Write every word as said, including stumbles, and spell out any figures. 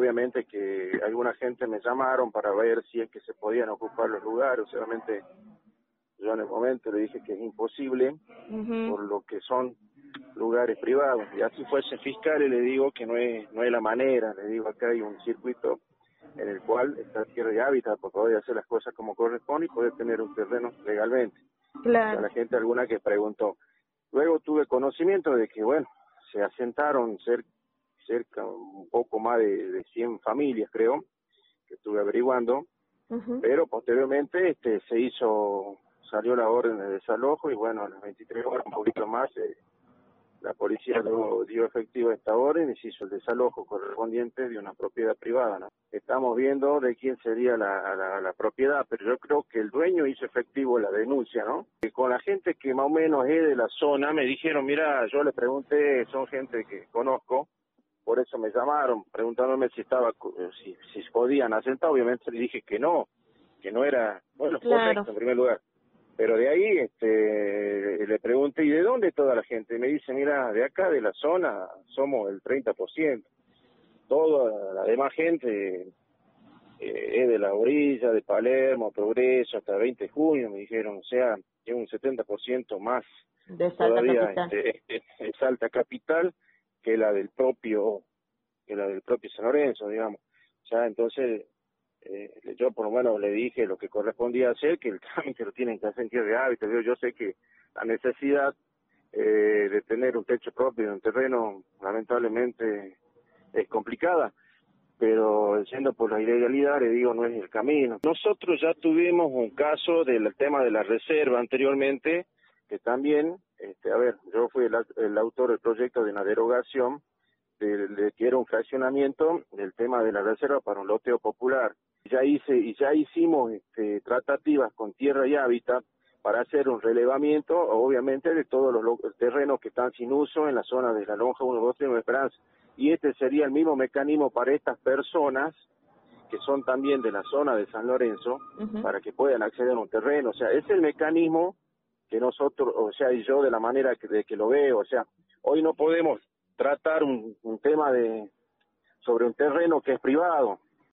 obviamente que alguna gente me llamaron para ver si es que se podían ocupar los lugares. Obviamente yo en el momento le dije que es imposible Uh-huh. por lo que son lugares privados. Y así fuese fiscal y le digo que no es no es la manera. Le digo, acá hay un circuito en el cual está tierra de hábitat para poder hacer las cosas como corresponde y poder tener un terreno legalmente. Claro. A la gente alguna que preguntó. Luego tuve conocimiento de que, bueno, se asentaron cer cerca, un poco más de, de cien familias, creo, que estuve averiguando, Uh-huh. pero posteriormente este se hizo, salió la orden de desalojo y bueno, a las veintitrés horas, un poquito más, eh, la policía dio, dio efectivo a esta orden y se hizo el desalojo correspondiente de una propiedad privada, ¿no? Estamos viendo de quién sería la, la, la propiedad, pero yo creo que el dueño hizo efectivo la denuncia, ¿no? Y con la gente que más o menos es de la zona, me dijeron, mira, yo les pregunté, son gente que conozco, por eso me llamaron, preguntándome si estaba, si, si podían asentar. Obviamente le dije que no, que no era, bueno, Claro. correcto en primer lugar. Pero de ahí este le pregunté, ¿y de dónde toda la gente? Y me dice, mira, de acá, de la zona, somos el treinta por ciento. Toda la demás gente eh, es de la orilla, de Palermo, Progreso, hasta veinte de junio, me dijeron. O sea, es un setenta por ciento más De Salta todavía Capital. este, este, es Salta Capital que la del propio que la del propio San Lorenzo, digamos. O sea, entonces... Eh, yo por lo menos le dije lo que correspondía hacer, que el trámite lo tienen que hacer en tierra de hábitat. Yo, yo sé que la necesidad eh, de tener un techo propio en un terreno lamentablemente es complicada, pero siendo por la ilegalidad, le digo, no es el camino. Nosotros ya tuvimos un caso del tema de la reserva anteriormente, que también, este, a ver, yo fui el, el autor del proyecto de una derogación de, de que era un fraccionamiento del tema de la reserva para un loteo popular. Ya hice y ya hicimos este, tratativas con Tierra y Hábitat para hacer un relevamiento, obviamente, de todos los, los terrenos que están sin uso en la zona de la Lonja uno, dos, tres, Nueva Esperanza. Y este sería el mismo mecanismo para estas personas que son también de la zona de San Lorenzo, Uh-huh. para que puedan acceder a un terreno. O sea, es el mecanismo que nosotros, o sea, y yo de la manera que, de que lo veo, o sea, hoy no podemos tratar un, un tema de sobre un terreno que es privado,